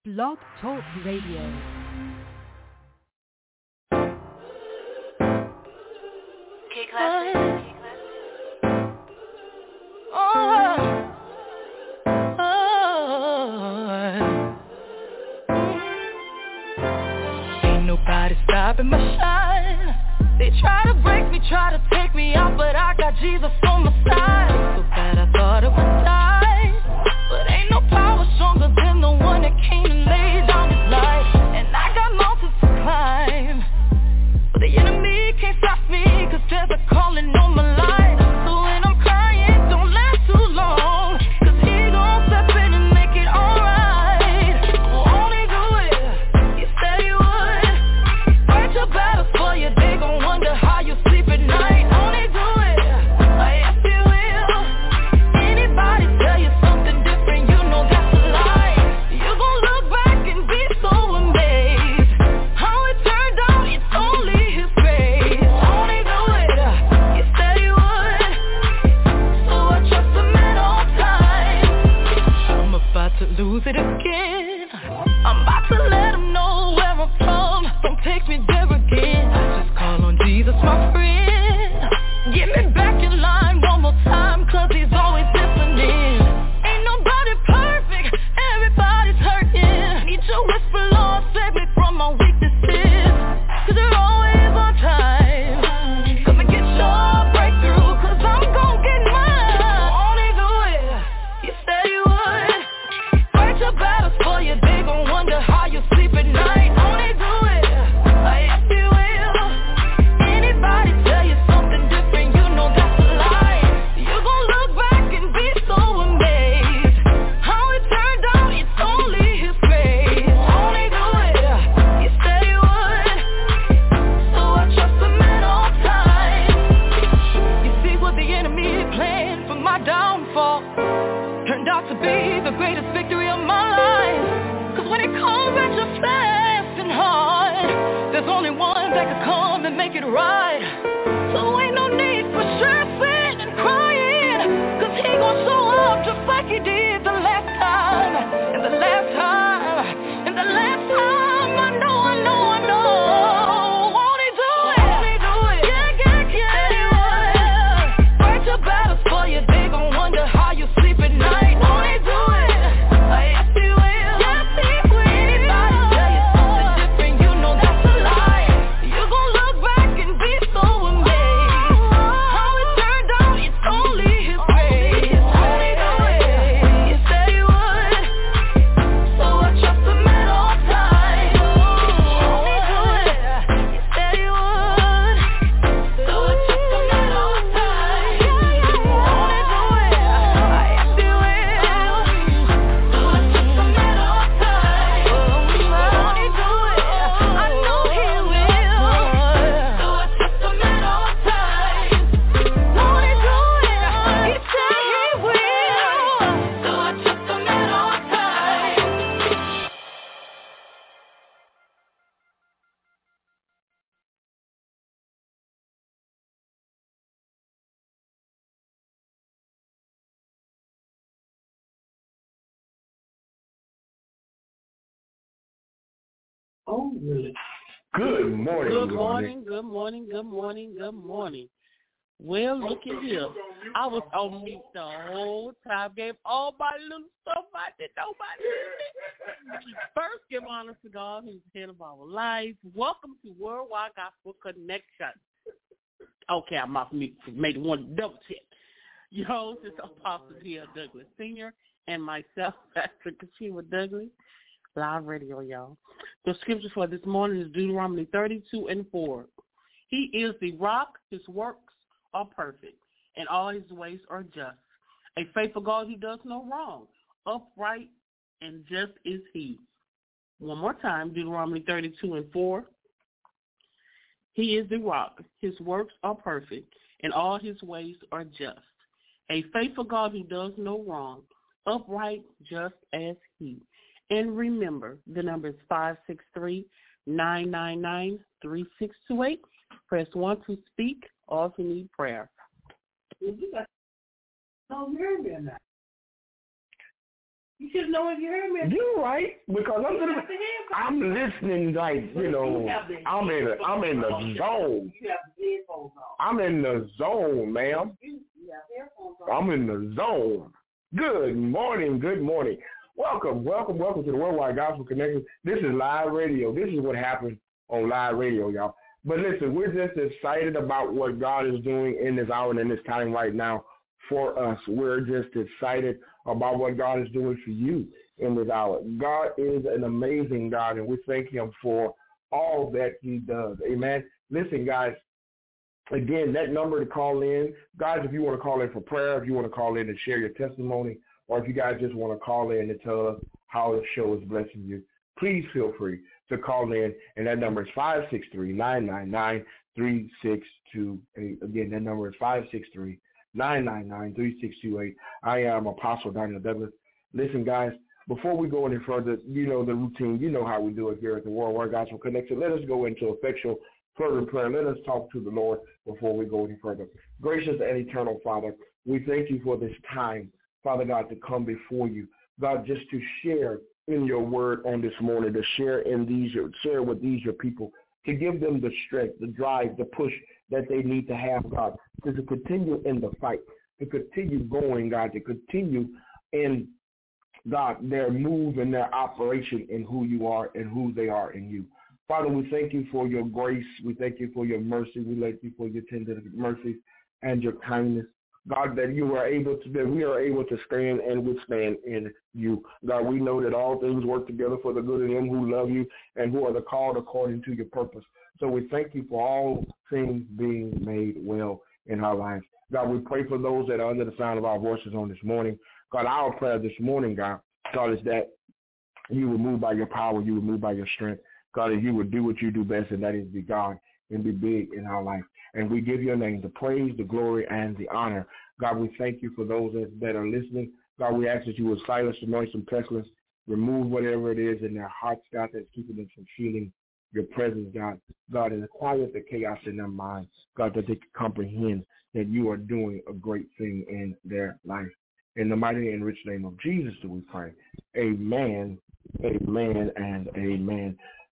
Blog Talk Radio. Ain't nobody stopping my shine. They try to break me, try to take me out, but I got Jesus on my side. So bad I thought I would die, but ain't no power stronger than the one that came and laid down his life. And I got mountains to climb, but the enemy can't stop me, cause there's a calling on my life. So when I'm crying, don't last too long, cause he gon' step in and make it alright. Won't he do it? He said he would. Fight your battles for you, they gon' wonder how you sleep at night. Won't he do it? Yes he will. Anybody tell you something different, you know that's a lie. You gon' look back and be so amazed how it turned out, it's only his grace. Won't he do it? He said he would. So I trust him at all times. I'm about to lose it again. I'm about to let him know where I'm from. Don't take me there again. I just call on Jesus, my friend. Get me back in line one more time, cause he's always listening. Ain't nobody perfect, everybody's hurting. Need your whisper, Lord, save me from my weaknesses, cause you're always on time. Come and get your breakthrough, cause I'm gon' get mine. Won't he do it? He said he would. Fight your battles for you, they gon' wonder how you sleep at night. Won't he do it? Yes he will. Anybody tell you something different, you know that's a lie. You gon' look back and be so amazed how it turned out, it's only his grace. Won't he do it? He said he would. So I trust him at all times. You see what the enemy planned for my downfall turned out to be the greatest victory of my life. Cause when it comes at you fast and hard, there's only one that can come and make it right. So ain't no need for stressing and crying, cause he gon' show up just like he did the last time. And the last time, and the last time, I know. Won't he do it? Won't he do it? Yeah. Said he would. Fight your battles for you, they gon' wonder how you sleep at night. Won't he do it? Yes he will. Yes he will. Anybody tell you something different, you know that's a lie. You gon' look back and be so amazed how it turned out, it's only his grace. Won't he do it? He said he would. So I trust him at all times. Won't he do it? He said he would. So I trust him at all times. Won't he do it? Yes he will. So I trust him at all times. Won't he do it? I know he will. So I trust him at all times. Won't he do it? He said he will. So I trust him at all times. Good morning. Good morning. Well, look at here. I was on mute the whole time, gave all my little stuff I did nobody. First, give honor to God, who's the head of our life. Welcome to Worldwide Gospel Connection. Okay, I'm off mute. Made one double check. Your host is Apostle T.L. Douglas Sr. and myself, Pastor Kashima Douglas. Live radio, y'all. The scripture for this morning is Deuteronomy 32:4. He is the rock, his works are perfect, and all his ways are just. A faithful God who does no wrong, upright and just is he. One more time, Deuteronomy 32:4. He is the rock, his works are perfect, and all his ways are just. A faithful God who does no wrong, upright, just as he. And remember, the number is 563-999-3628. Press 1 to speak, or if you need prayer. You should know if you heard me. You're right, because I'm listening like, you know, I'm in the zone. You have the headphones on. I'm in the zone, ma'am. You have headphones on. I'm in the zone. Good morning. Welcome to the Worldwide Gospel Connection. This is live radio. This is what happens on live radio, y'all. But listen, we're just excited about what God is doing in this hour and in this time right now for us. We're just excited about what God is doing for you in this hour. God is an amazing God, and we thank him for all that he does. Amen. Listen, guys, again, that number to call in, guys, if you want to call in for prayer, if you want to call in and share your testimony, or if you guys just want to call in and tell us how the show is blessing you, please feel free to call in, and that number is 563-999-3628. Again, that number is 563-999-3628. I am Apostle Daniel Douglas. Listen, guys, before we go any further, you know the routine. You know how we do it here at the Worldwide Gospel Connection. Let us go into effectual fervent prayer. Let us talk to the Lord before we go any further. Gracious and eternal Father, we thank you for this time, Father God, to come before you. God, just to share in your word on this morning, to share with these your people, to give them the strength, the drive, the push that they need to have, God, to continue in the fight, to continue going, God, to continue in, God, their move and their operation in who you are and who they are in you. Father, we thank you for your grace. We thank you for your mercy. We thank you for your tender mercies and your kindness. God, that we are able to stand and withstand in you. God, we know that all things work together for the good of them who love you and who are the called according to your purpose. So we thank you for all things being made well in our lives. God, we pray for those that are under the sound of our voices on this morning. God, our prayer this morning, God, is that you will move by your power, you will move by your strength. God, that you would do what you do best, and that is be God and be big in our life. And we give your name the praise, the glory, and the honor. God, we thank you for those that are listening. God, we ask that you would silence the noise and pestilence, remove whatever it is in their hearts, God, that's keeping them from feeling your presence, God. God, and quiet the chaos in their minds, God, that they can comprehend that you are doing a great thing in their life. In the mighty and rich name of Jesus do we pray. Amen, amen, and amen.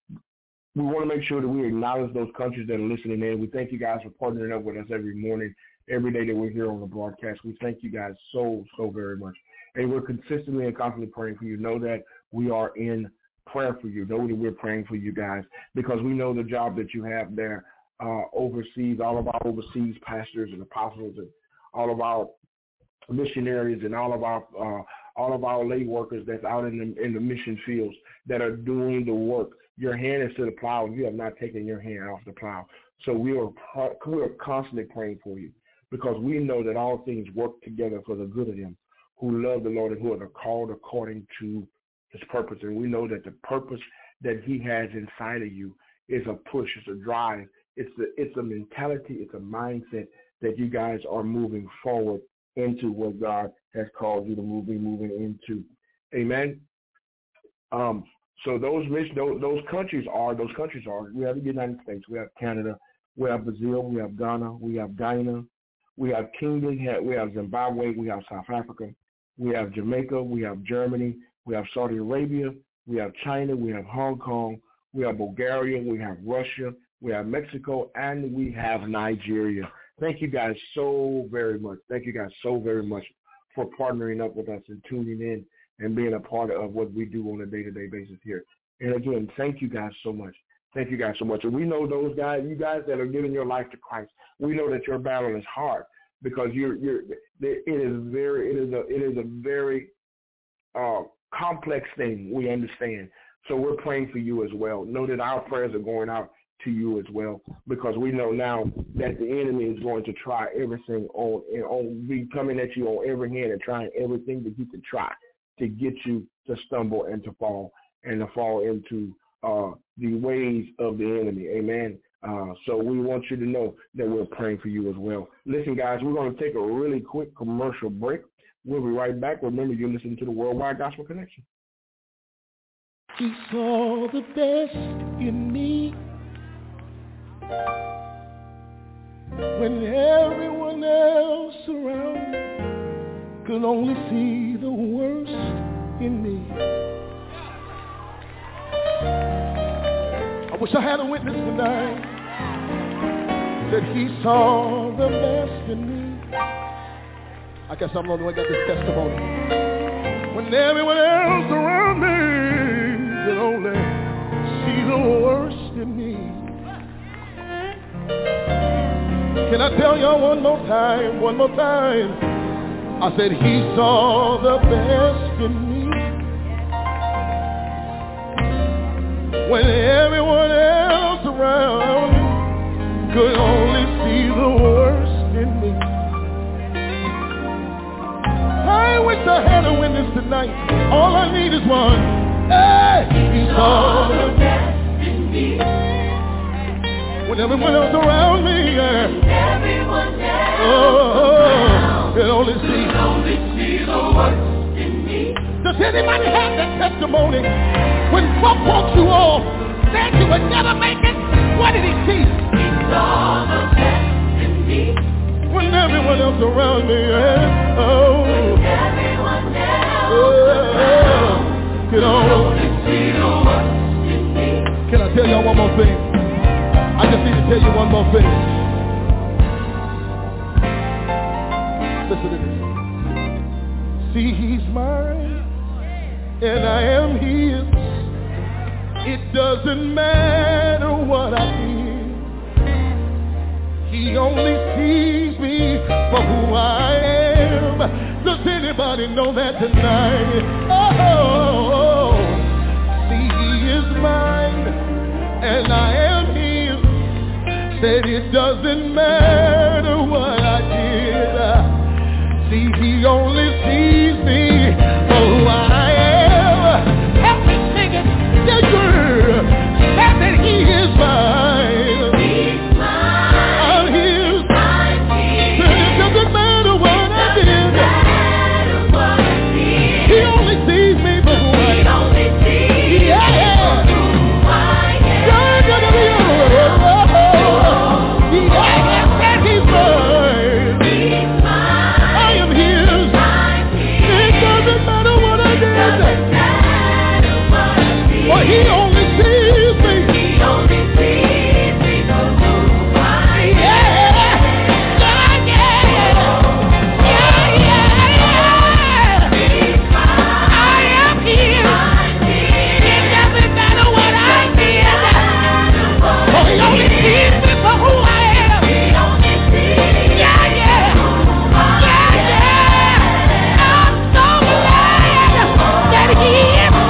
We want to make sure that we acknowledge those countries that are listening in. We thank you guys for partnering up with us every morning, every day that we're here on the broadcast. We thank you guys so very much. And we're consistently and constantly praying for you. Know that we are in prayer for you. Know that we're praying for you guys because we know the job that you have there overseas, all of our overseas pastors and apostles and all of our missionaries and all of our lay workers that's out in the mission fields that are doing the work. Your hand is to the plow, and you have not taken your hand off the plow. So we are constantly praying for you because we know that all things work together for the good of them who love the Lord and who are called according to his purpose. And we know that the purpose that he has inside of you is a push, it's a drive, it's a mentality, it's a mindset that you guys are moving forward into what God has called you to be moving into. Amen. So those countries are, we have the United States, we have Canada, we have Brazil, we have Ghana, we have Guyana, we have Kingdom, we have Zimbabwe, we have South Africa, we have Jamaica, we have Germany, we have Saudi Arabia, we have China, we have Hong Kong, we have Bulgaria, we have Russia, we have Mexico, and we have Nigeria. Thank you guys so very much. Thank you guys so very much for partnering up with us and tuning in and being a part of what we do on a day-to-day basis here. And again, thank you guys so much. Thank you guys so much. And we know you guys that are giving your life to Christ, we know that your battle is hard because it is a very complex thing. We understand. So we're praying for you as well. Know that our prayers are going out to you as well because we know now that the enemy is going to try everything be coming at you on every hand and trying everything that he can try to get you to stumble and to fall into the ways of the enemy. Amen. So we want you to know that we're praying for you as well. Listen, guys, we're going to take a really quick commercial break. We'll be right back. Remember, you're listening to the Worldwide Gospel Connection. He saw the best in me when everyone else around me could only see the worst in me. I wish I had a witness tonight that he saw the best in me. I guess I'm the only one that got this testimony. When everyone else around me could only see the worst in me. Can I tell y'all one more time? I said he saw the best in me. When everyone else around me could only see the worst in me. I wish I had a witness tonight. All I need is one. Hey, he saw the best in me. When everyone else around me, yeah. Everyone else could only see the worst in me. Does anybody have that testimony? When folk walked you off, said you would never make it, what did he see? He saw the best in me. When everyone else around me, yeah. Everyone else could only see the worst in me. Can I tell y'all one more thing? I just need to tell you one more thing. Listen to this. See, he's mine, and I am his. It doesn't matter what I did. He only sees me for who I am. Does anybody know that tonight? Oh, see, he is mine, and I am his. Said it doesn't matter what I did. See, he only sees me for who I am. Help me sing it. Yeah, girl. Said that he is mine. He's mine. I'm his. I'm his. Said it doesn't matter what I did. He only sees me for who I am. He only sees me for who I am. He only sees me. He only sees me for who I am. Yeah, yeah, yeah, yeah. He's mine. I am his. It doesn't matter what I did. Oh, he only sees me for who I am. He only sees me. Yeah, yeah, yeah, yeah. I'm so glad that he is mine.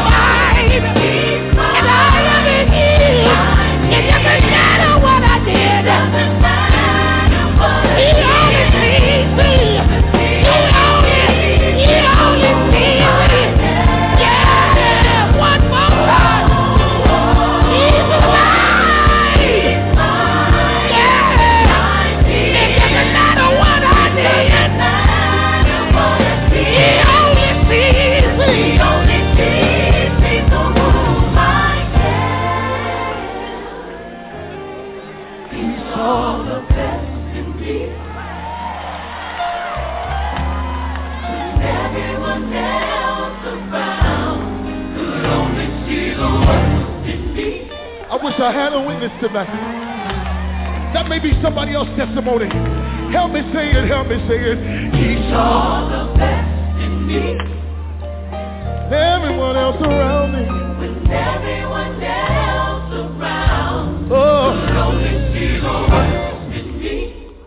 I had a witness tonight. That may be somebody else's testimony. Help me say it, help me say it. He saw the best in me. Everyone else around me. When everyone else around could only see the worst in me.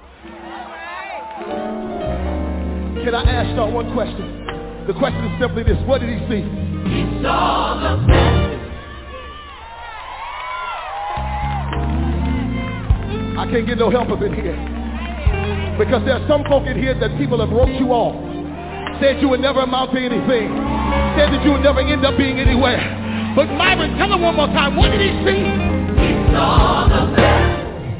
Can I ask y'all one question? The question is simply this. What did he see? He saw the best. I can't get no help up in here. Because there's some folk in here that people have wrote you off. Said you would never amount to anything. Said that you would never end up being anywhere. But Myron, tell him one more time, what did he see? He saw the best.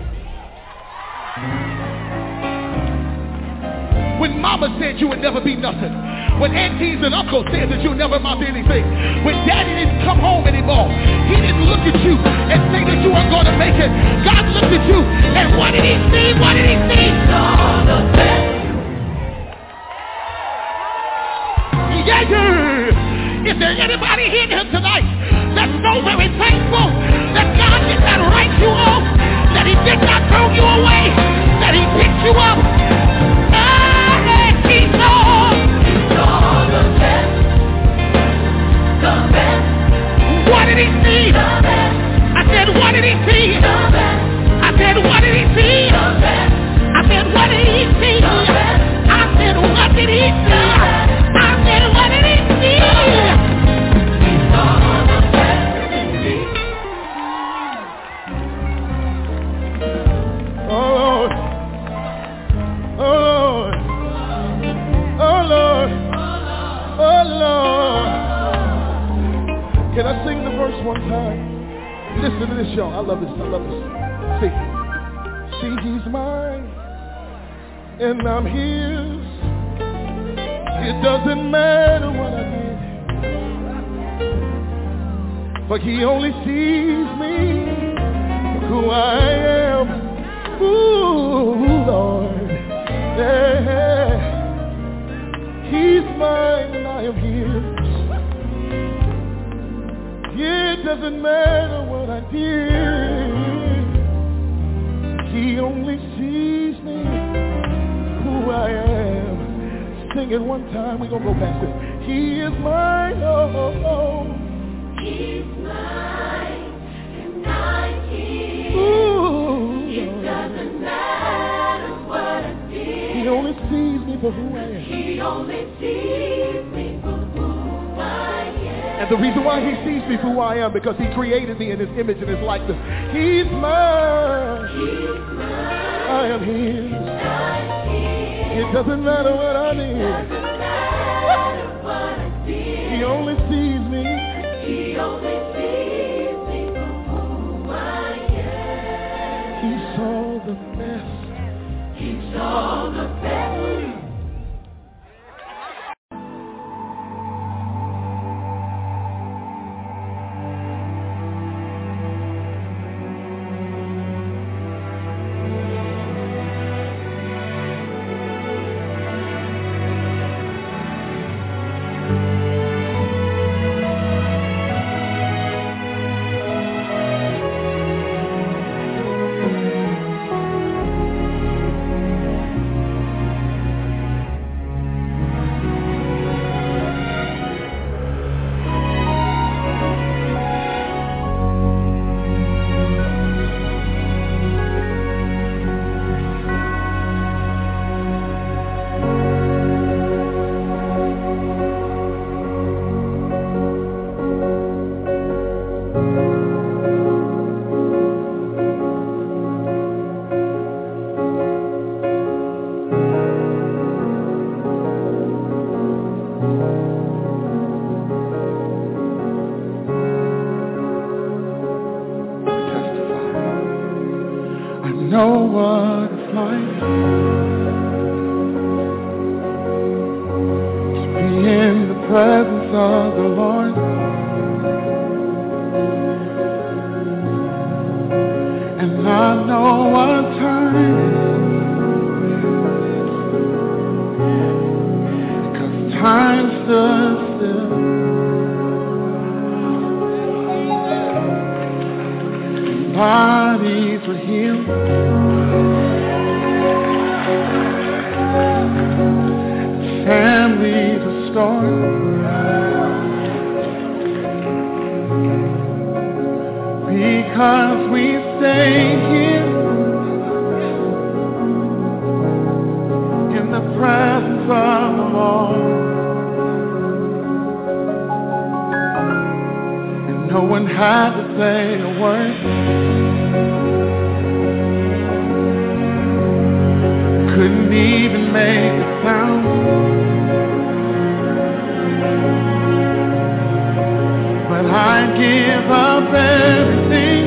When mama said you would never be nothing. When aunties and uncles said that you would never amount to anything. When daddy didn't come home anymore. He didn't look at you and say that you weren't going to make it. God looked at you and what did he see? What did he see? He saw the best. Yeah, yeah. Is there anybody in here tonight that's so very thankful that God did not write you off, that he did not throw you away, that he picked you up? He saw the best, the best. What did he see? The best. I said, what did he see? The best. I said, what did he see? The best. I said, what did he see? The best. I said, what did he see? I said, what did he see? He saw the best in me. Oh Lord, oh Lord, oh Lord, oh Lord. Can I sing the verse one time? Listen to this, y'all. I love this. I love this. See, he's mine, and I'm his. It doesn't matter what I did, but he only sees me for who I am. Ooh, Lord, yeah. He's mine, and I am his. It doesn't matter what I did, he only sees me who I am. Sing it one time, we're gonna go past it. He is mine, oh. He's mine, and I'm his. Ooh, it doesn't matter what I did, he only sees me for who I am. He only sees me for who I am. And the reason why he sees me for who I am, because he created me in his image and his likeness. He's mine. He's mine. I am his. It doesn't matter what I did. He only sees me. He only sees me for who I am. He saw the best. He saw the best. know what it's like to be in the presence of the Lord. And I know what time it is, 'cause time stood still. Bodies were healed, families restored, because we stay here in the presence of the Lord. And no one had to say a word, couldn't even make a sound, but I give up everything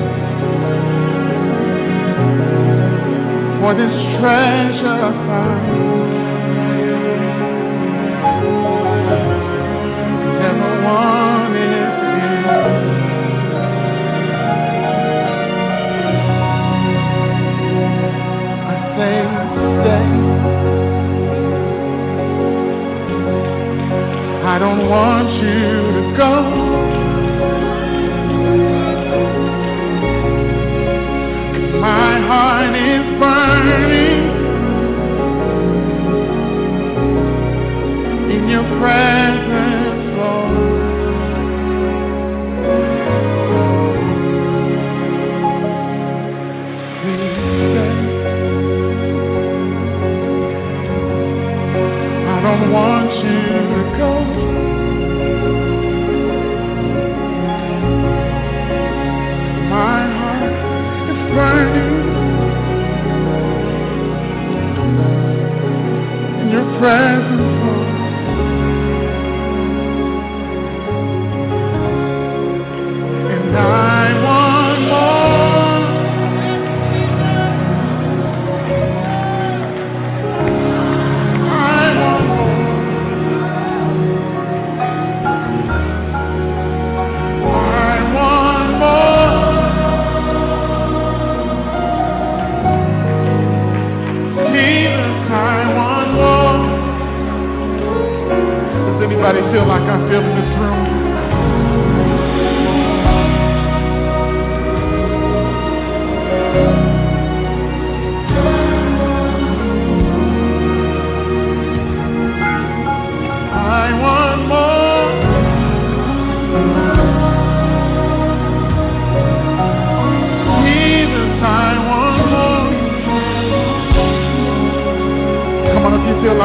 for this treasure I found. Never wanted to be. I say stay. I don't want you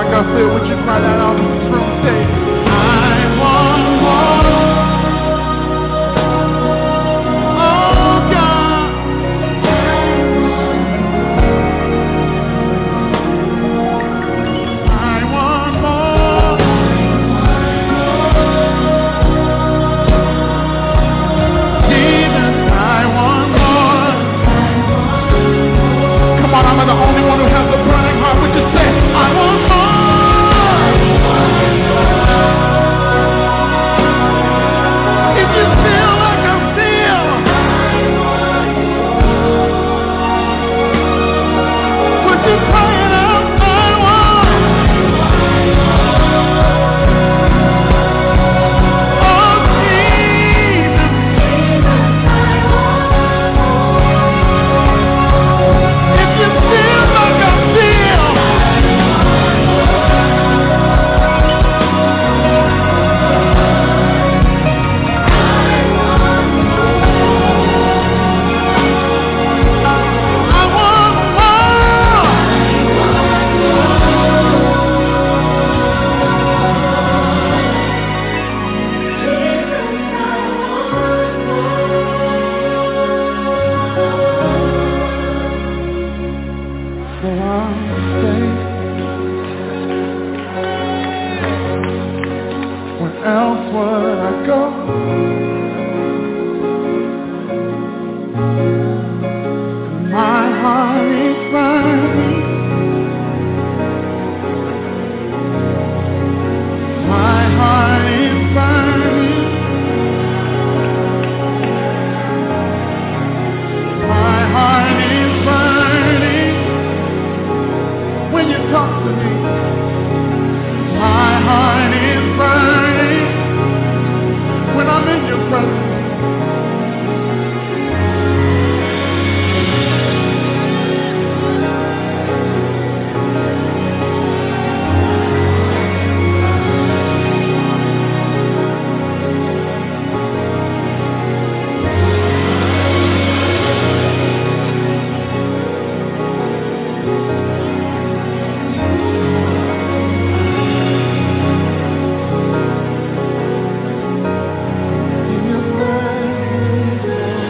like I feel, would you cry that out in this room? Say, I want more. I'm the only one who has a burning heart. Would you say, I want more? If you feel like I feel, would you cry it out? I want. Oh, Jesus. If you feel like I feel, I want more. So I'll stay. Where else would I go? My heart is burning. My heart is burning. My heart is burning. When you talk to me, my heart is burning. When I'm in your presence, in your presence.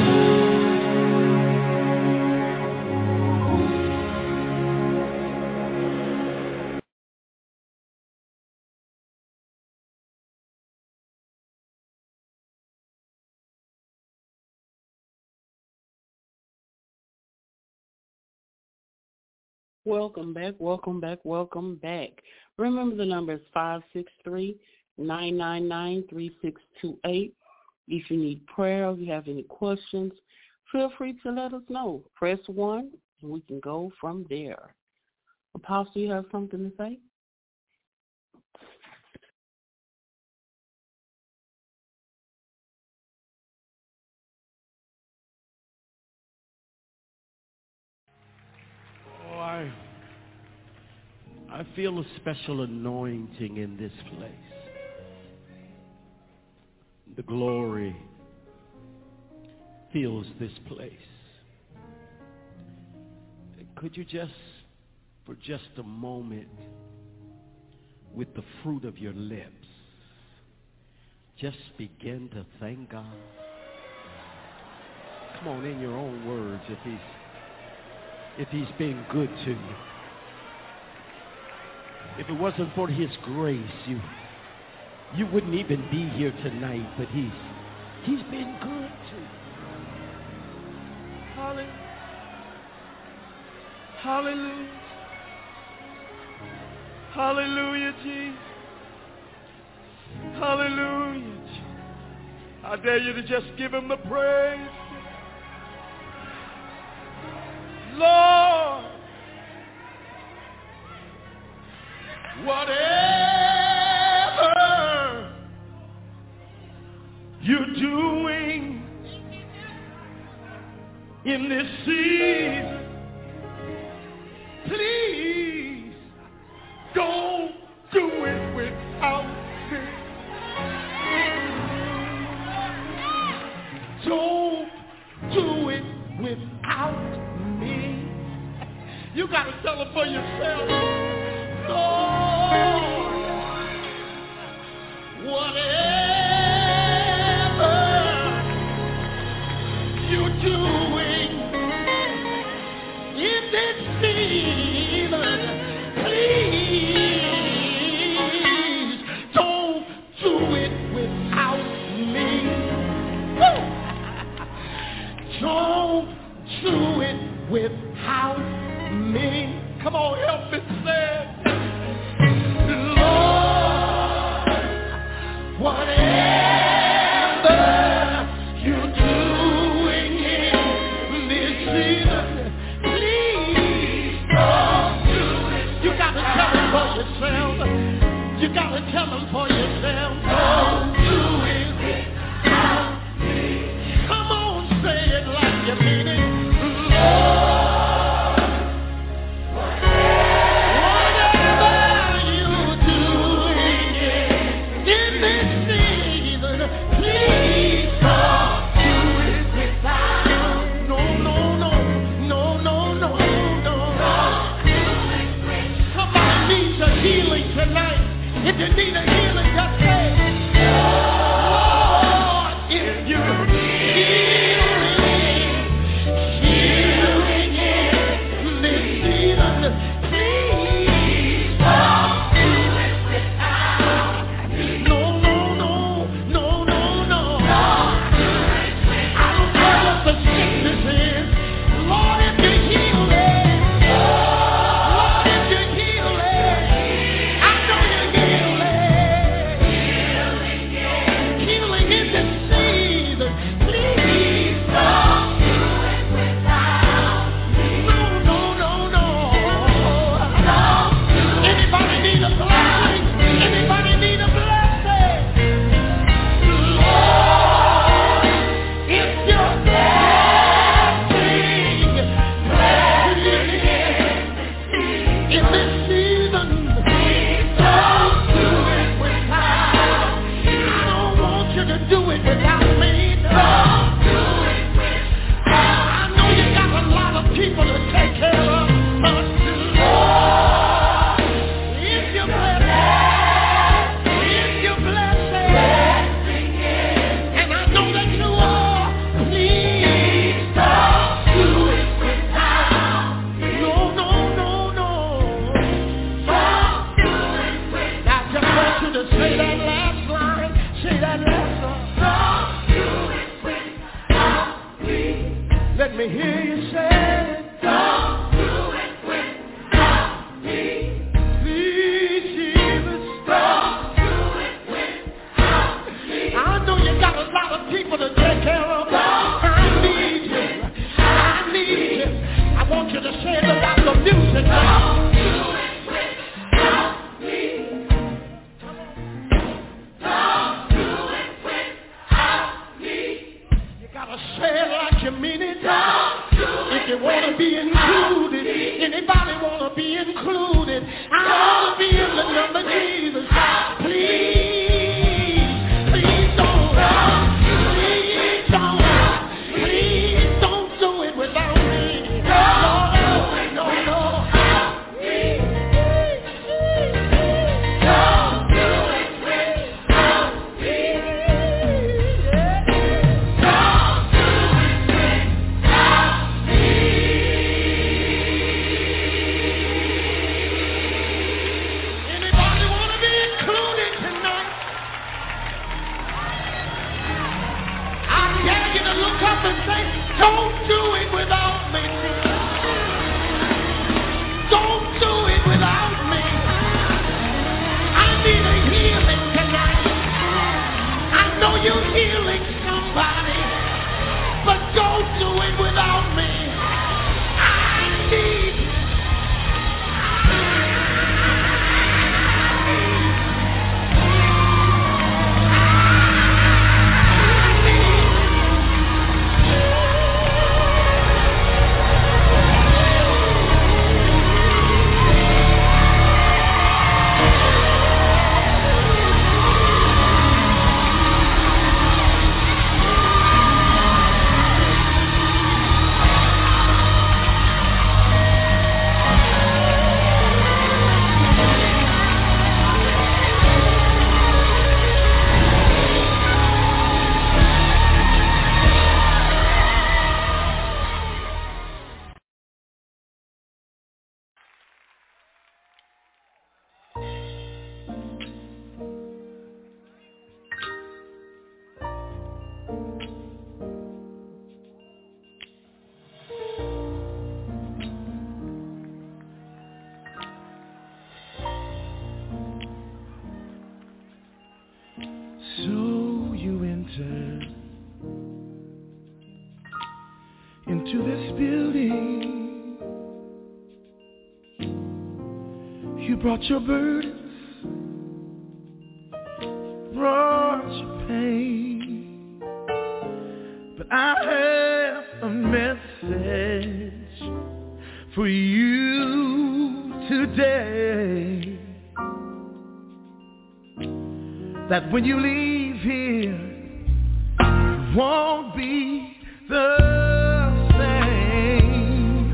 Welcome back, welcome back, welcome back. Remember the number is 563-999-3628. If you need prayer, if you have any questions, feel free to let us know. Press 1 and we can go from there. Apostle, you have something to say? Oh, I feel a special anointing in this place. The glory fills this place. Could you just, for just a moment, with the fruit of your lips, just begin to thank God? Come on, in your own words, if he's been good to you. If it wasn't for his grace, you wouldn't even be here tonight, but he's been good to you. Hallelujah. Hallelujah. Hallelujah, Jesus. Hallelujah. I dare you to just give him the praise. Lord, whatever you're doing in this season, please don't do it without me. Don't do it without me. You got to tell it for yourself. Lord, into this building. You brought your burdens, brought your pain, but I have a message for you today, that when you leave here, you won't be the same.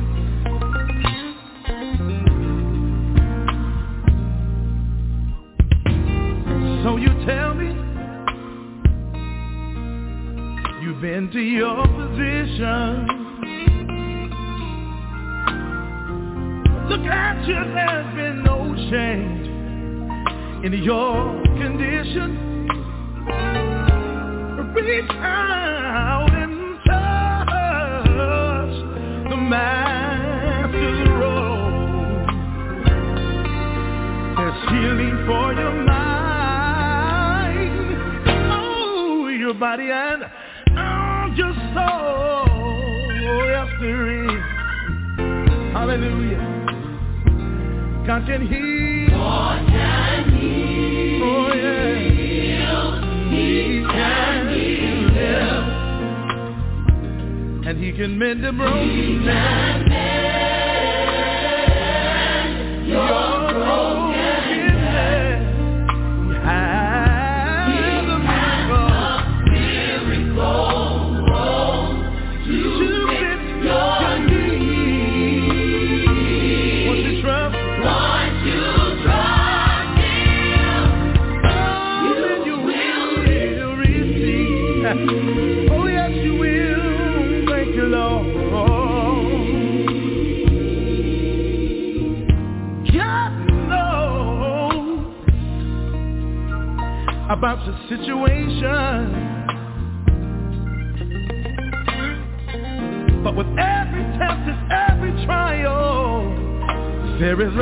So you tell me you've been to your position. Look at you, there's been no change in your condition. Reach out and touch the Master's robe. There's healing for your mind, oh, your body and your soul. Yes, there is. Hallelujah. God can heal. God can heal. Oh, yeah. He can heal. And he can mend the broken. He can mend your brokenness. He has a miracle to fit your need. Won't you trust? Once you trust him, then you will receive. Oh yes, you will. Thank you, Lord. God knows about your situation, but with every test and every trial, there is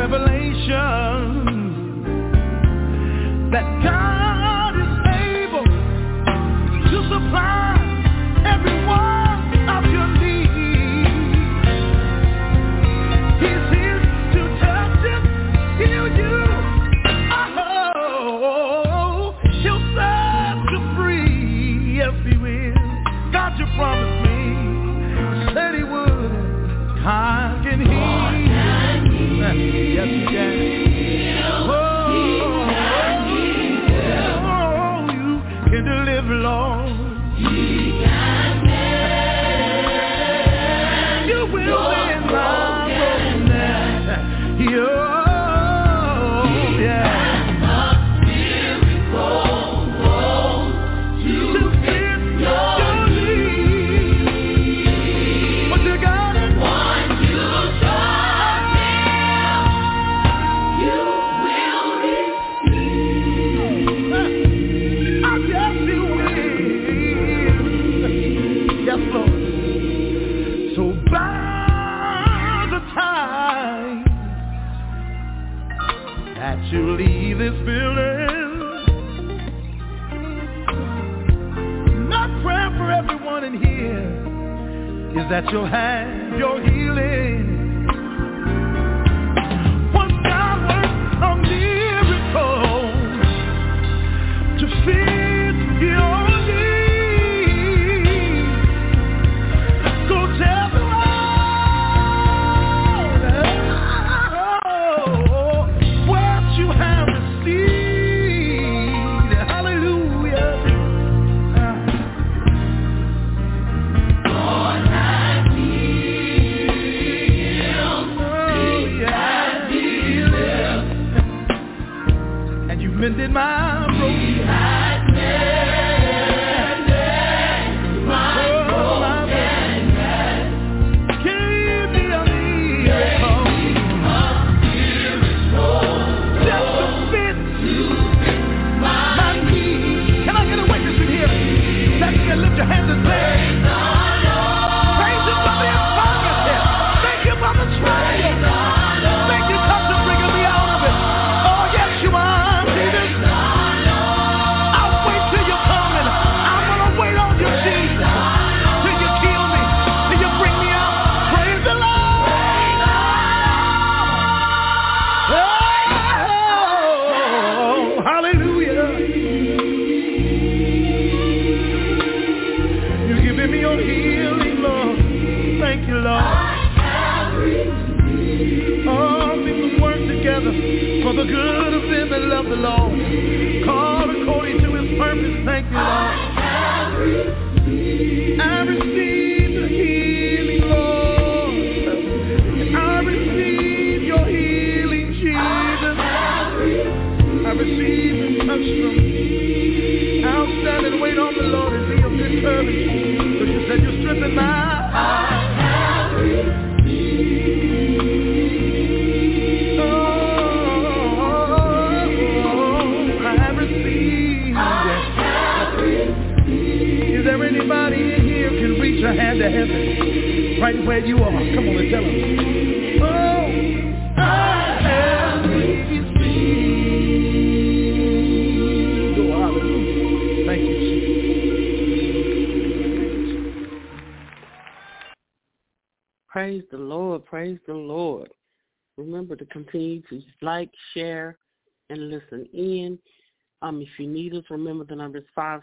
revelation that God is able to supply every one of your needs. He's here to touch you, heal you. Oh, he'll set you free. Yes, he will. God, you promised me. Said he would. God can heal. Yes, he can. Oh, you can deliver, Lord. He can mend. You will mend my brokenness. Oh, yeah. To fit your need. What you got? Once you trust him, you will receive. I guess you will. Yes, Lord. So by the time that you leave this building, my prayer for everyone in here is that you'll have your healing. Once God works a miracle to fit your need, go tell the world what you have received. Hallelujah. God has healed. good of them that love the Lord, called according to his purpose. Thank you, Lord. I receive the healing, Lord. I receive your healing, Jesus. I receive the touch from you. I'll stand and wait on the Lord and be of good courage. But you said you strengthen my heart. Is there anybody in here who can reach a hand to heaven right where you are? Come on and tell them. Oh, I have received. Oh, hallelujah. Thank you, Jesus. Praise the Lord. Praise the Lord. Remember to continue to like, share, and listen in. If you need us, remember the number is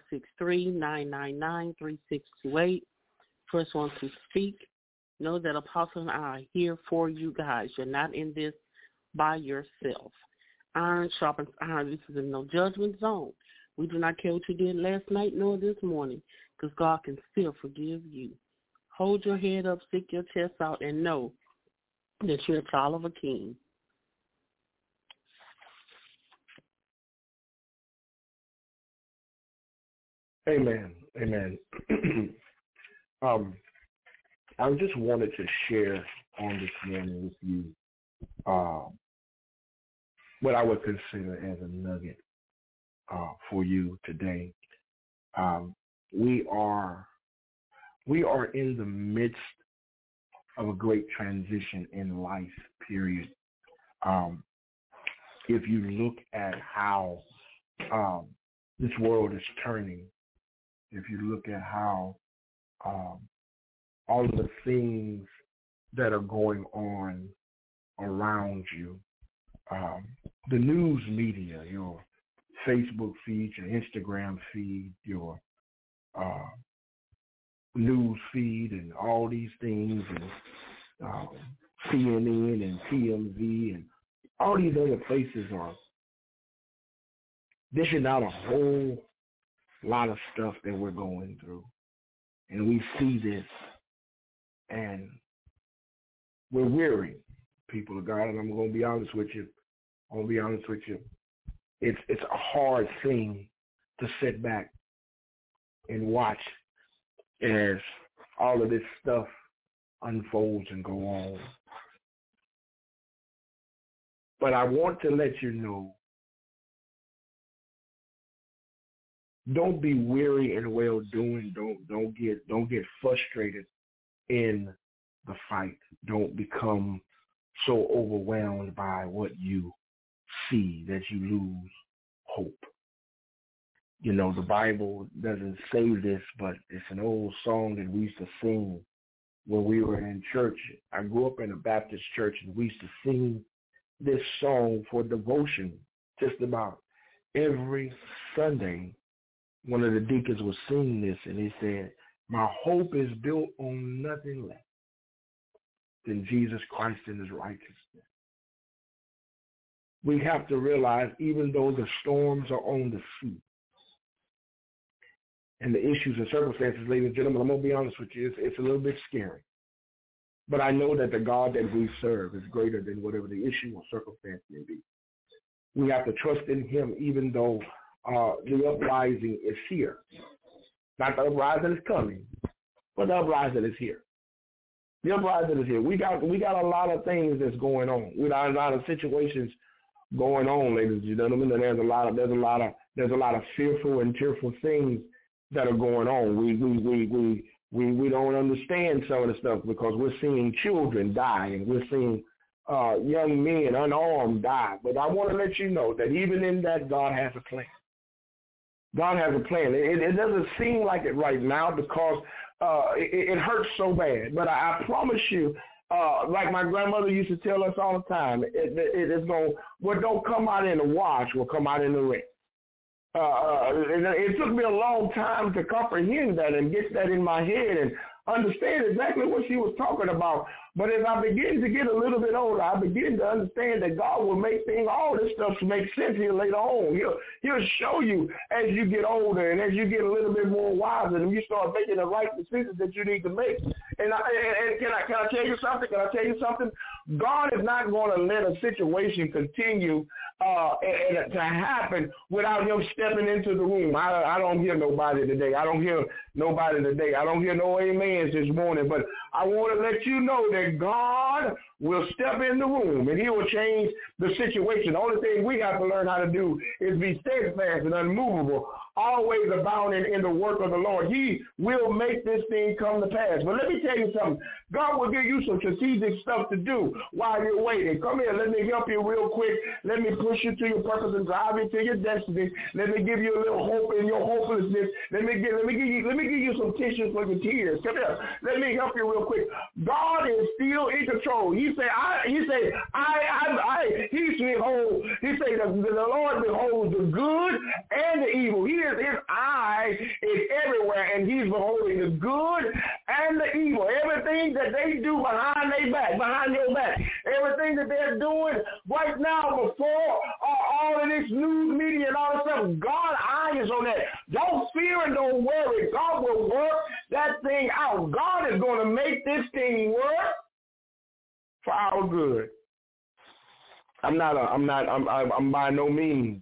563-999-3628. First one to speak. Know that Apostle and I are here for you guys. You're not in this by yourself. Iron sharpens iron. This is a no judgment zone. We do not care what you did last night nor this morning, because God can still forgive you. Hold your head up, stick your chest out, and know that you're a child of a king. Amen. Amen. I just wanted to share on this morning with you what I would consider as a nugget for you today. We are in the midst of a great transition in life, period. If you look at how this world is turning, if you look at how all of the things that are going on around you, the news media, your Facebook feed, your Instagram feed, your news feed, and all these things, and CNN and TMZ and all these other places are dishing out a whole lot of stuff that we're going through. And we see this, and we're weary, people of God, and I'm going to be honest with you. It's a hard thing to sit back and watch as all of this stuff unfolds and go on. But I want to let you know, don't be weary in well-doing. Don't get frustrated in the fight. Don't become so overwhelmed by what you see that you lose hope. You know, the Bible doesn't say this, but it's an old song that we used to sing when we were in church. I grew up in a Baptist church, and we used to sing this song for devotion just about every Sunday. One of the deacons was singing this, and he said, "My hope is built on nothing less than Jesus Christ and his righteousness." We have to realize, even though the storms are on the sea and the issues and circumstances, ladies and gentlemen, I'm going to be honest with you, it's a little bit scary. But I know that the God that we serve is greater than whatever the issue or circumstance may be. We have to trust in him, even though the uprising is here. Not the uprising is coming, but the uprising is here. The uprising is here. We got a lot of things that's going on. We got a lot of situations going on, ladies and gentlemen. And there's a lot of fearful and tearful things that are going on. We don't understand some of the stuff because we're seeing children die, and we're seeing young men unarmed die. But I want to let you know that even in that, God has a plan. God has a plan. It doesn't seem like it right now because it hurts so bad. But I promise you, like my grandmother used to tell us all the time, what don't come out in the wash will come out in the rinse. It took me a long time to comprehend that and get that in my head and understand exactly what she was talking about. But as I begin to get a little bit older, I begin to understand that God will make things, all this stuff to make sense here later on. He'll show you as you get older and as you get a little bit more wiser and you start making the right decisions that you need to make. And can I tell you something? Can I tell you something? God is not going to let a situation continue to happen without him stepping into the room. I don't hear nobody today. I don't hear nobody today. I don't hear no amens this morning. But I want to let you know that God will step in the room and he will change the situation. The only thing we have to learn how to do is be steadfast and unmovable, always abounding in the work of the Lord. He will make this thing come to pass. But let me tell you something. God will give you some strategic stuff to do while you're waiting. Come here. Let me help you real quick. Let me push you to your purpose and drive you to your destiny. Let me give you a little hope in your hopelessness. Let me give you some tissues for your tears. Come here. Let me help you real quick. God is still in control. He said, the Lord beholds the good and the evil. His eye is everywhere, and he's beholding the good and the evil. Everything that they do behind their back, behind your back, everything that they're doing right now before all of this news media and all this stuff, God's eye is on that. Don't fear and don't worry. God will work that thing out. God is going to make this thing work for our good. I'm by no means,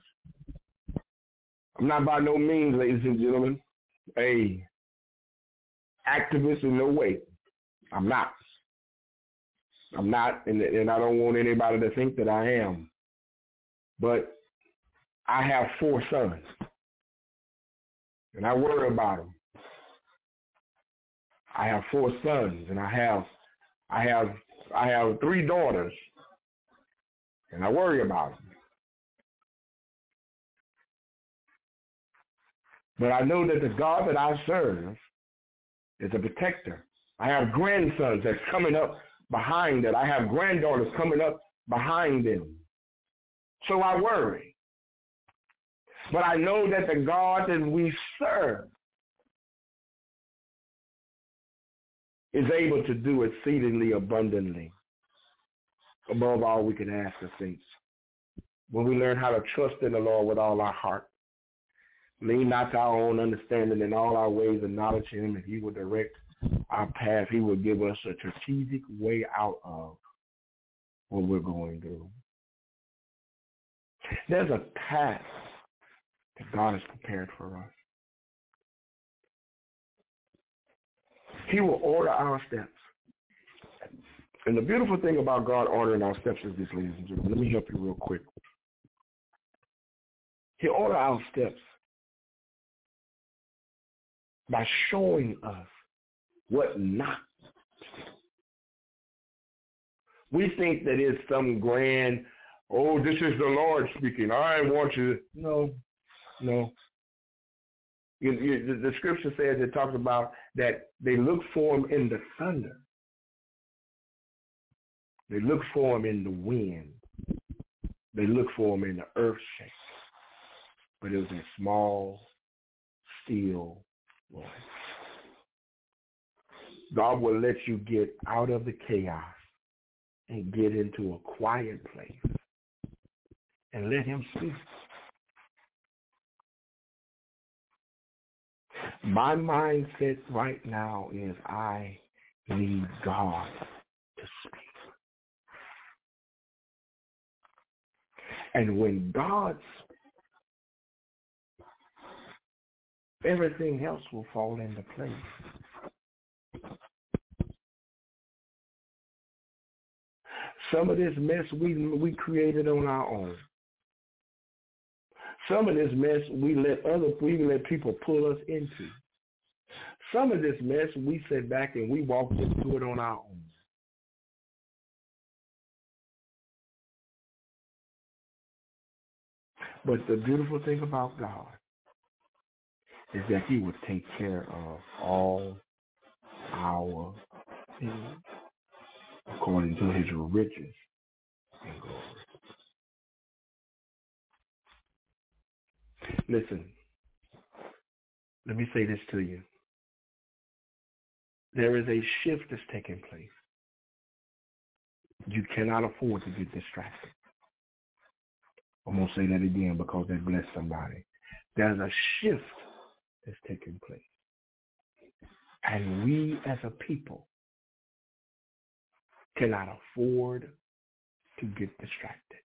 ladies and gentlemen, a activist in no way. I'm not, and I don't want anybody to think that I am. But I have 4 sons, and I worry about them. I have 4 sons, and I have 3 daughters, and I worry about them. But I know that the God that I serve is a protector. I have grandsons that's coming up behind that. I have granddaughters coming up behind them. So I worry. But I know that the God that we serve is able to do exceedingly abundantly above all we can ask or think. When we learn how to trust in the Lord with all our heart, lean not to our own understanding, in all our ways acknowledge him, and he will direct our path. He will give us a strategic way out of what we're going through. There's a path that God has prepared for us. He will order our steps. And the beautiful thing about God ordering our steps is this, ladies and gentlemen. Let me help you real quick. He'll order our steps by showing us what not to do. We think that it's some grand, this is the Lord speaking. I want you. No. The scripture says, it talks about that they look for him in the thunder. They look for him in the wind. They look for him in the earth shake. But it was a small, still voice. God will let you get out of the chaos and get into a quiet place and let him speak. My mindset right now is I need God to speak. And when God speaks, everything else will fall into place. Some of this mess we created on our own. Some of this mess we let people pull us into. Some of this mess we sit back and we walked into it on our own. But the beautiful thing about God is that he would take care of all our things according to his riches and glory. Listen, let me say this to you. There is a shift that's taking place. You cannot afford to get distracted. I'm going to say that again because that blessed somebody. There's a shift that's taking place. And we as a people cannot afford to get distracted.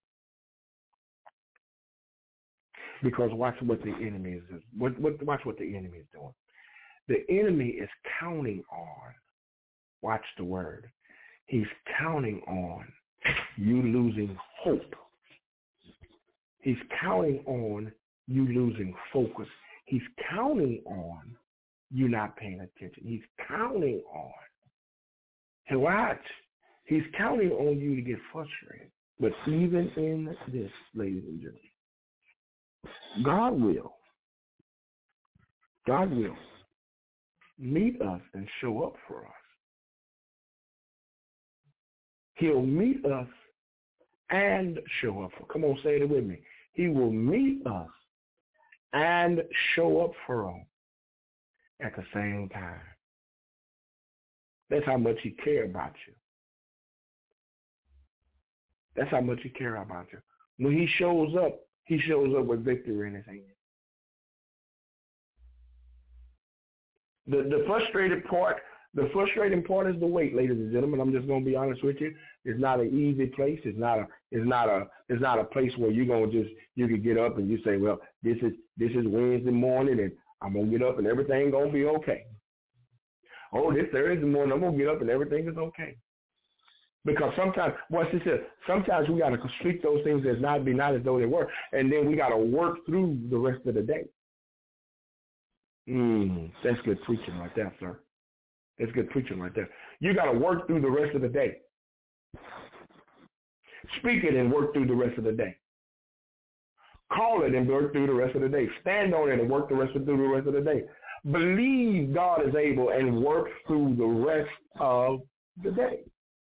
Because watch what the enemy is. Watch what the enemy is doing. The enemy is counting on, watch the word, he's counting on you losing hope. He's counting on you losing focus. He's counting on you not paying attention. He's counting on, hey, watch, he's counting on you to get frustrated. But even in this, ladies and gentlemen, God will meet us and show up for us. He'll meet us and show up for. Come on, say it with me. He will meet us and show up for us at the same time. That's how much he cares about you. That's how much he cares about you. When he shows up with victory in his hand. The frustrating part is the wait, ladies and gentlemen. I'm just gonna be honest with you. It's not an easy place. It's not a place where you can get up and you say, well, this is Wednesday morning and I'm gonna get up and everything gonna be okay. Oh, this Thursday morning I'm gonna get up and everything is okay. Because sometimes, sometimes we got to speak those things as not as though they were, and then we got to work through the rest of the day. That's good preaching right there, sir. That's good preaching right there. You got to work through the rest of the day. Speak it and work through the rest of the day. Call it and work through the rest of the day. Stand on it and work through the rest of the day. Believe God is able and work through the rest of the day.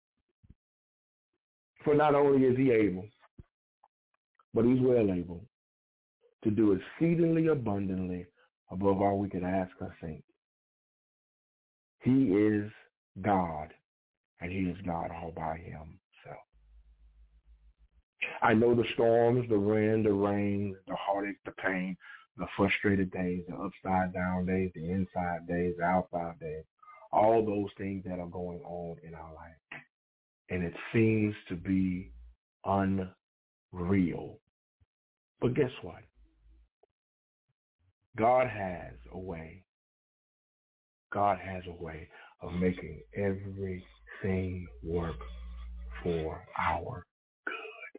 For not only is he able, but he's well able to do exceedingly abundantly above all we could ask or think. He is God, and he is God all by himself. I know the storms, the wind, the rain, the heartache, the pain, the frustrated days, the upside down days, the inside days, the outside days, all those things that are going on in our life. And it seems to be unreal. But guess what? God has a way. God has a way of making everything work for our good.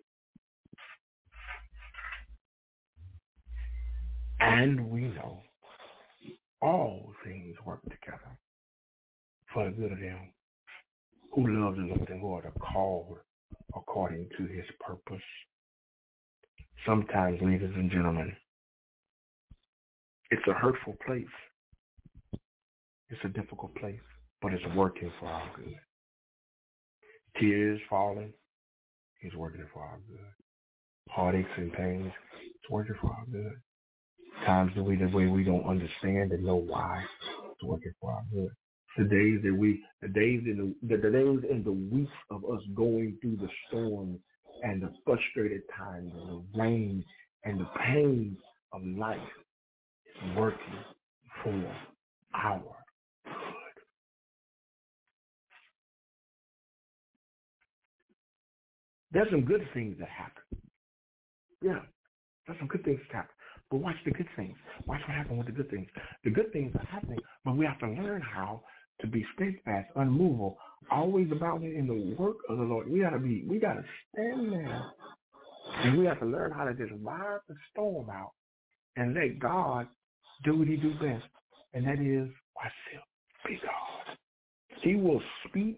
And we know all things work together for the good of them who love the Lord and who are called according to his purpose. Sometimes, ladies and gentlemen, it's a hurtful place. It's a difficult place, but it's working for our good. Tears falling, he's working for our good. Heartaches and pains, it's working for our good. Times the way we don't understand and know why, it's working for our good. The days and the weeks of us going through the storms and the frustrated times and the rain and the pain of life is working for our good. There's some good things that happen. Yeah, there's some good things that happen. But watch the good things. Watch what happens with the good things. The good things are happening, but we have to learn how to be steadfast, unmovable, always abounding in the work of the Lord. We gotta stand there, and we have to learn how to just ride the storm out and let God do what he do best, and that is, watch him, be God. He will speak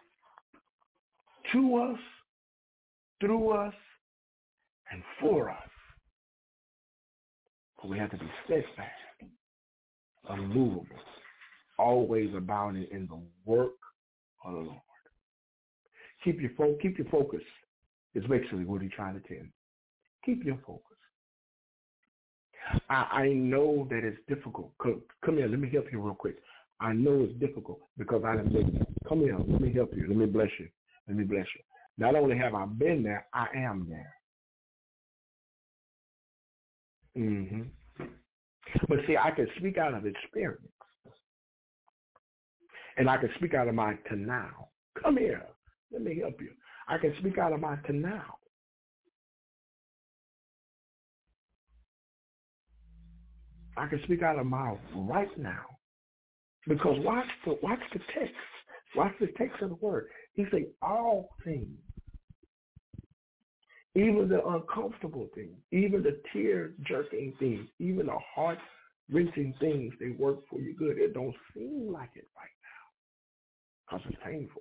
to us, through us, and for us. But we have to be steadfast, unmovable, always abounding in the work of the Lord. Keep your focus. Is basically what he's trying to tell you. Keep your focus. I know that it's difficult. Come here, let me help you real quick. I know it's difficult because I done been. Come here, let me help you. Let me bless you. Not only have I been there, I am there. But see, I can speak out of experience. And I can speak out of my to now. Come here. Let me help you. I can speak out of my to now. I can speak out of my right now. Because watch the text. Watch the text of the word. He said all things, even the uncomfortable things, even the tear-jerking things, even the heart-wrenching things, they work for your good. It don't seem like it right now because it's painful.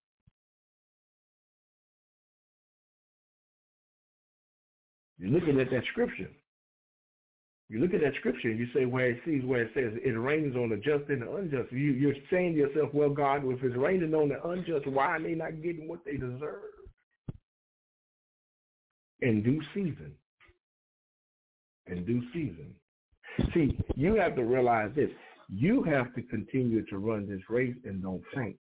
You're looking at that scripture. You look at that scripture and you say where it says it rains on the just and the unjust. You're saying to yourself, well, God, if it's raining on the unjust, why are they not getting what they deserve? In due season. In due season. See, you have to realize this. You have to continue to run this race and don't faint.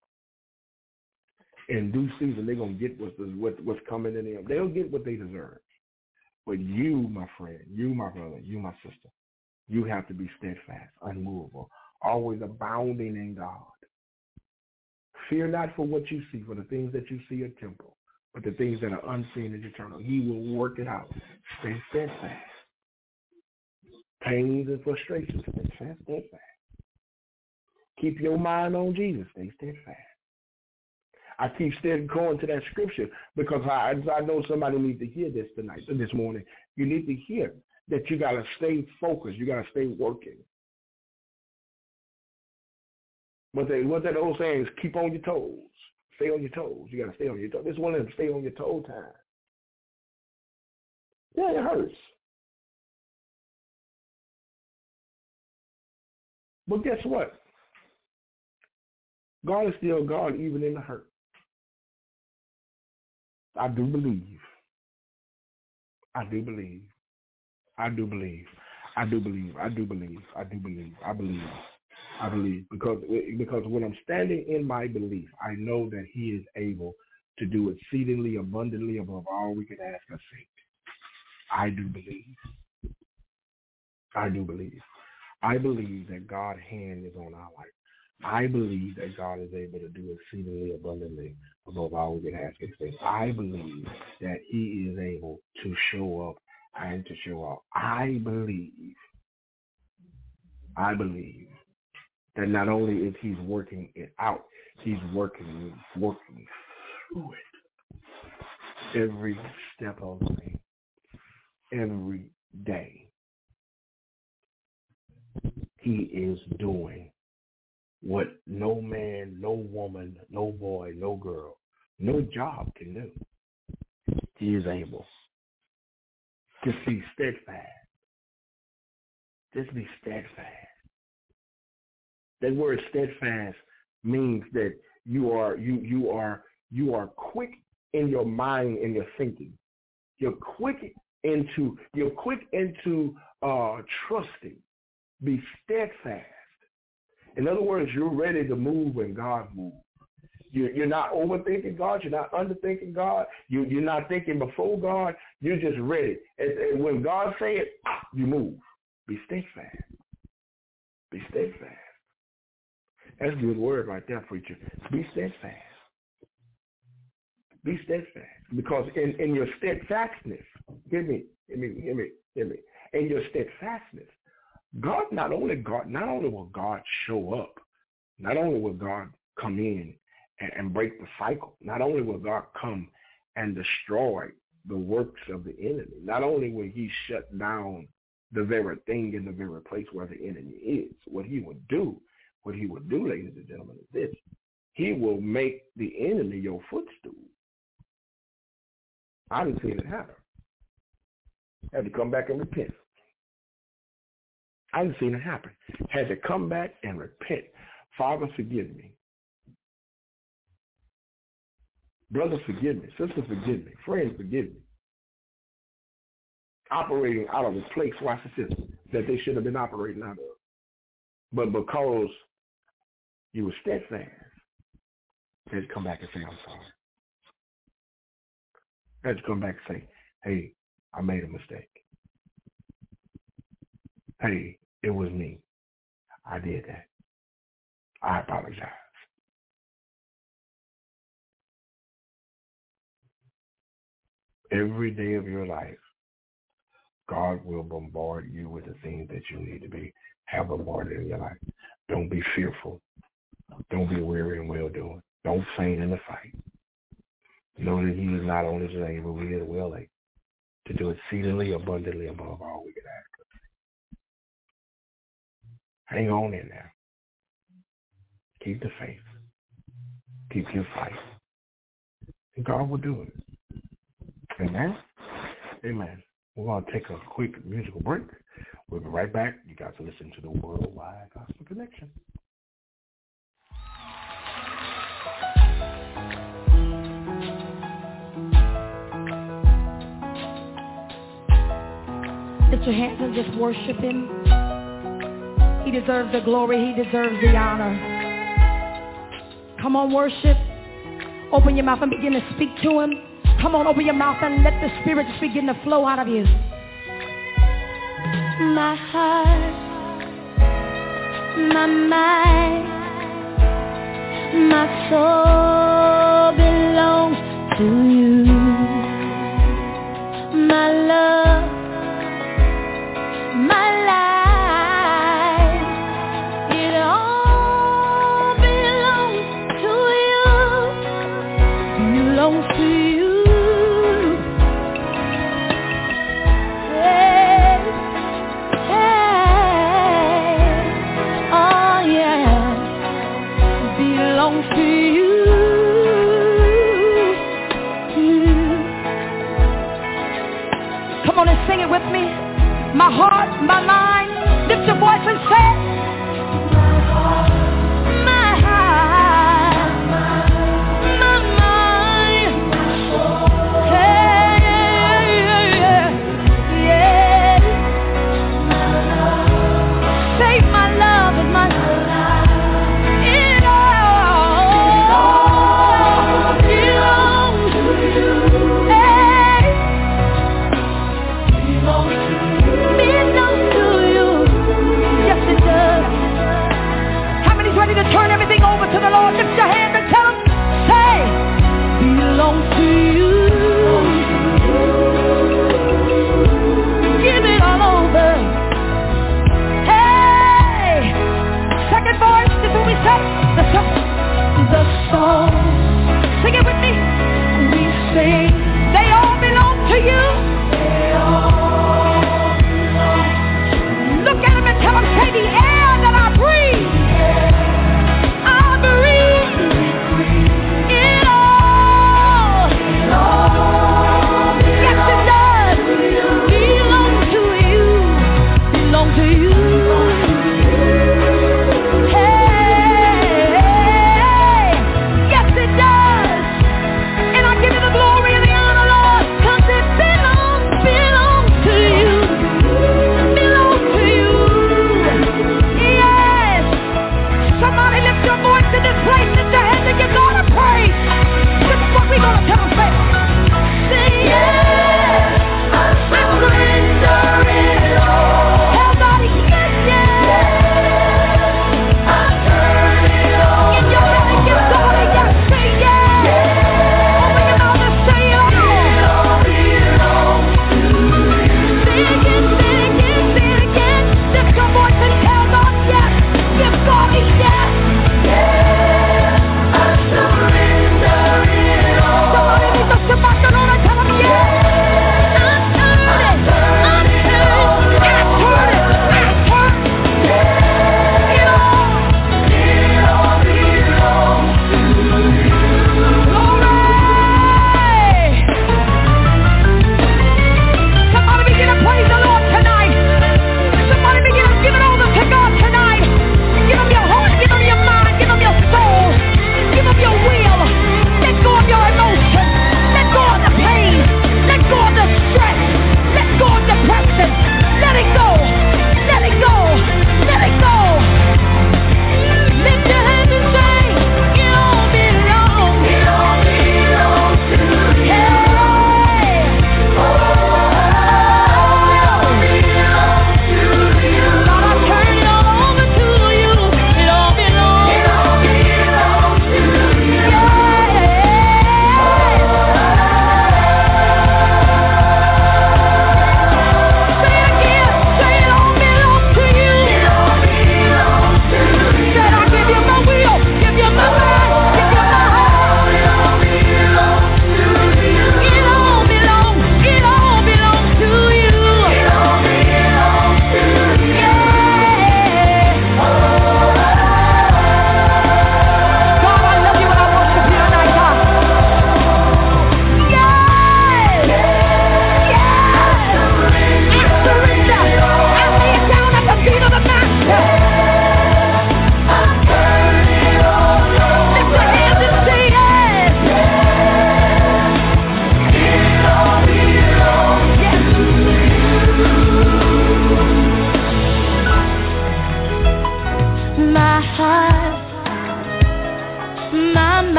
In due season, they're going to get what's coming in them. They'll get what they deserve. But you, my friend, you, my brother, you, my sister, you have to be steadfast, unmovable, always abounding in God. Fear not for what you see, for the things that you see are temporal, but the things that are unseen is eternal. He will work it out. Stay steadfast. Pains and frustrations, stay steadfast. Keep your mind on Jesus. Stay steadfast. I keep going to that scripture because I know somebody needs to hear this this morning. You need to hear that you got to stay focused. You got to stay working. What that old saying is keep on your toes. Stay on your toes. You got to stay on your toes. This one is stay on your toe time. Yeah, it hurts. But guess what? God is still God even in the hurt. I do believe. I do believe. I do believe. I do believe. I do believe. I do believe. I believe. I believe. Because when I'm standing in my belief, I know that he is able to do exceedingly abundantly above all we can ask or think. I do believe. I do believe. I believe that God's hand is on our life. I believe that God is able to do exceedingly abundantly above all we can ask and think. I believe that he is able to show up and to show out. I believe that not only is he working it out, he's working through it every step of the way, every day. He is doing what no man, no woman, no boy, no girl, no job can do. He is able. Just be steadfast. Just be steadfast. That word steadfast means that you are quick in your mind and your thinking. You're quick into trusting. Be steadfast. In other words, you're ready to move when God moves. You're not overthinking God. You're not underthinking God. You're not thinking before God. You're just ready. And when God say it, you move. Be steadfast. Be steadfast. That's a good word right there, preacher. Be steadfast. Be steadfast. Because in your steadfastness, hear me. In your steadfastness, God not only will God show up, not only will God come in and break the cycle, not only will God come and destroy the works of the enemy, not only will he shut down the very thing in the very place where the enemy is, what he would do, ladies and gentlemen, is this. He will make the enemy your footstool. I didn't see it happen. Had to come back and repent. I didn't see it happen. Had to come back and repent. Father, forgive me. Brother, forgive me. Sister, forgive me. Friend, forgive me. Operating out of a place, watch this, that they should have been operating out of. But because you were steadfast, they had to come back and say, I'm sorry. I had to come back and say, hey, I made a mistake. Hey, it was me. I did that. I apologize. Every day of your life, God will bombard you with the things that you need to have bombarded in your life. Don't be fearful. Don't be weary in well-doing. Don't faint in the fight. Know that he is not only able, but he is willing to do exceedingly abundantly above all we can ask of. Hang on in there. Keep the faith. Keep your fight. And God will do it. Amen? Amen. We're going to take a quick musical break. We'll be right back. You guys are listening to the Worldwide Gospel Connection. Lift your hands and just worship him. He deserves the glory. He deserves the honor. Come on, worship. Open your mouth and begin to speak to him. Come on, open your mouth and let the Spirit just begin to flow out of you. My heart, my mind, my soul belongs to you. My love, my life, it all belongs to you. Belongs to you. Hey, hey, oh yeah, belongs to you. Come on and sing it with me. My heart, my mind, lift your voice and say, my heart, my mind, my soul, hey, yeah, my love, say my love and my life, it all belongs to you, hey, belongs to you.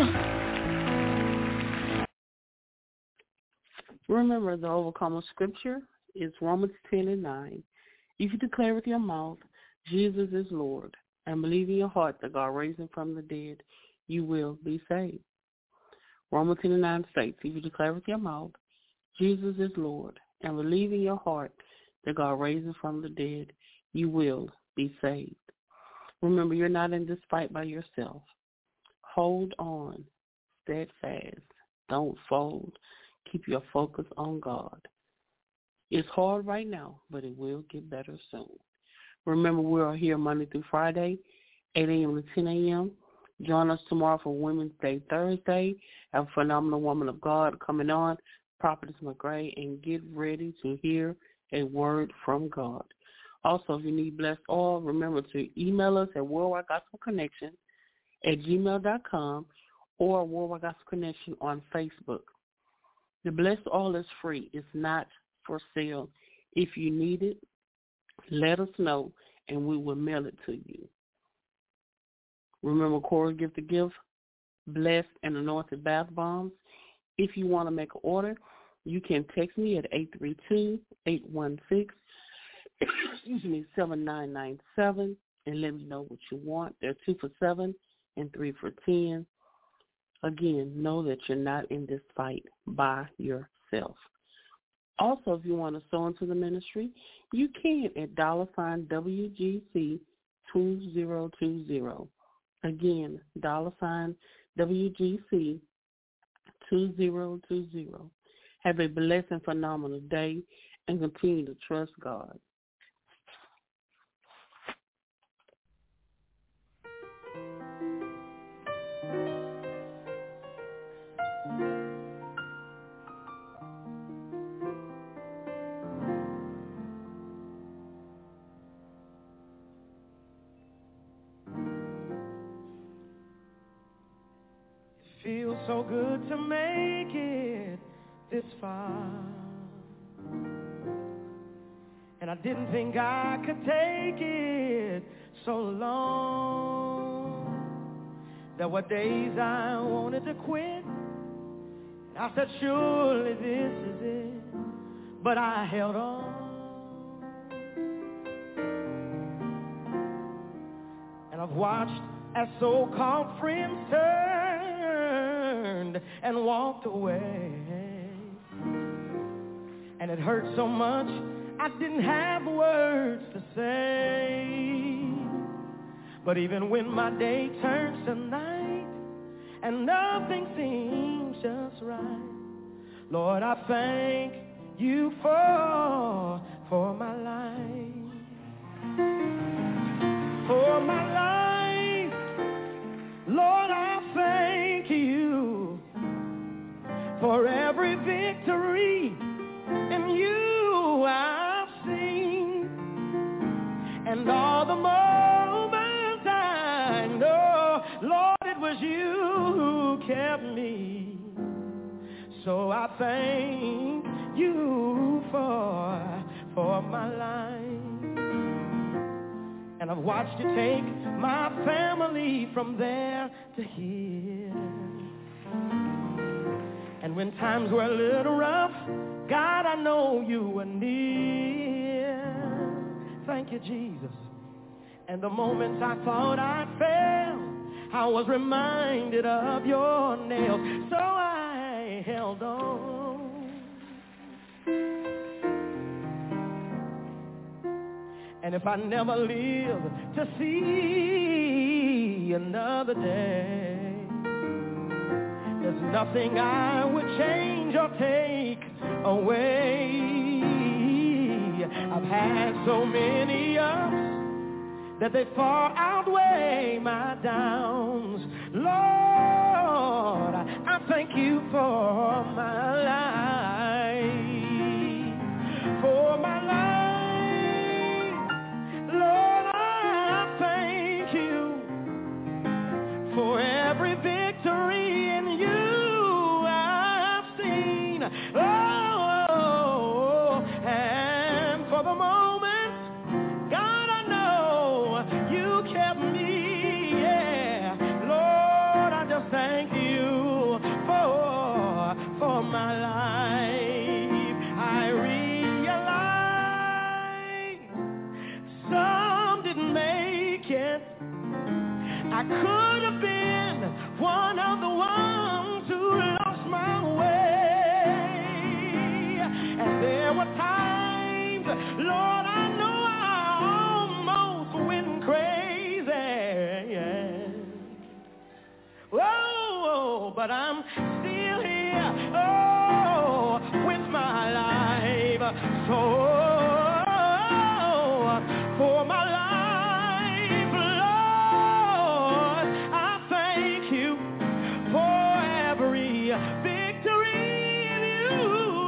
Remember, the overcomer scripture is Romans 10:9. If you declare with your mouth, Jesus is Lord, and believe in your heart that God raised him from the dead, you will be saved. Romans 10:9 states, if you declare with your mouth, Jesus is Lord, and believe in your heart that God raised him from the dead, you will be saved. Remember, you're not in this fight by yourself. Hold on, steadfast, don't fold. Keep your focus on God. It's hard right now, but it will get better soon. Remember, we are here Monday through Friday, 8 a.m. to 10 a.m. Join us tomorrow for Women's Day Thursday. Have a phenomenal woman of God coming on, Prophetess McGray, and get ready to hear a word from God. Also, if you need blessed oil, remember to email us at worldwidegospeconnection@gmail.com or Worldwide Gospel Connection on Facebook. The blessed oil is free. It's not for sale. If you need it, let us know, and we will mail it to you. Remember, Cora Gift to Give, blessed and anointed bath bombs. If you want to make an order, you can text me at 832-816-7997 and let me know what you want. They're 2 for $7 and 3 for $10. Again, know that you're not in this fight by yourself. Also, if you want to sow into the ministry, you can at $WGC 2020. Again, $WGC 2020. Have a blessed and phenomenal day and continue to trust God. Feels so good to make it this far, and I didn't think I could take it so long. There were days I wanted to quit, and I said surely this is it, but I held on. And I've watched as so-called friends turned and walked away, and it hurt so much I didn't have words to say. But even when my day turns to night and nothing seems just right, Lord, I thank you for my life, for my life. Lord, I thank you for every victory in you I've seen, and all the moments I know, Lord, it was you who kept me. So I thank you for my life. And I've watched you take my family from there to here. And when times were a little rough, God, I know you were near. Thank you, Jesus. And the moments I thought I'd fail, I was reminded of your nails. So I held on. And if I never live to see another day, there's nothing I would change or take away. I've had so many ups that they far outweigh my downs. Lord, I thank you for my life, for my life. Lord, I thank you for every victory in you I've seen. Oh, and for the moment, God, I know you kept me. Yeah, Lord, I just thank you. but I'm still here, oh, with my life. So for my life, Lord, I thank you for every victory in you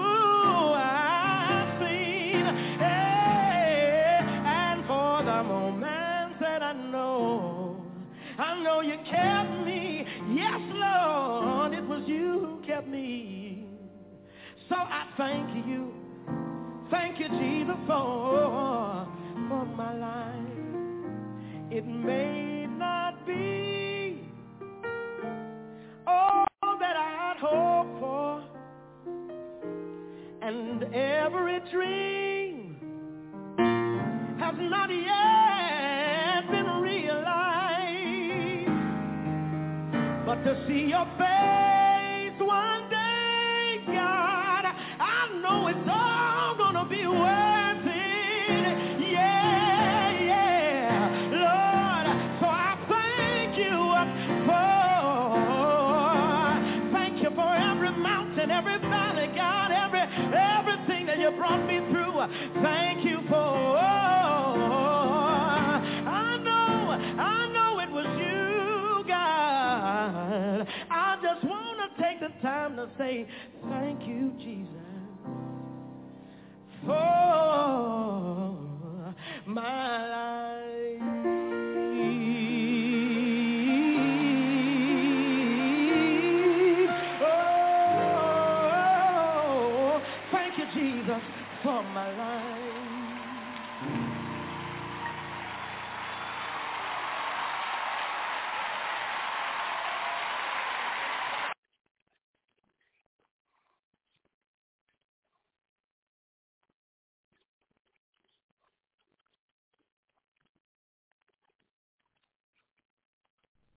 I've seen, and for the moments that I know you kept me. Yes, Lord, it was you who kept me. So I thank you, Jesus, for my life. It may not be all that I'd hoped for, and every dream has not yet been realized, but to see your face one day, God, I know it's all gonna be worth it. Yeah, Lord, so I thank you for every mountain, every valley, God, everything that you brought me through. Thank you for, I know it was you, God. I just want to take the time to say thank you, Jesus, for my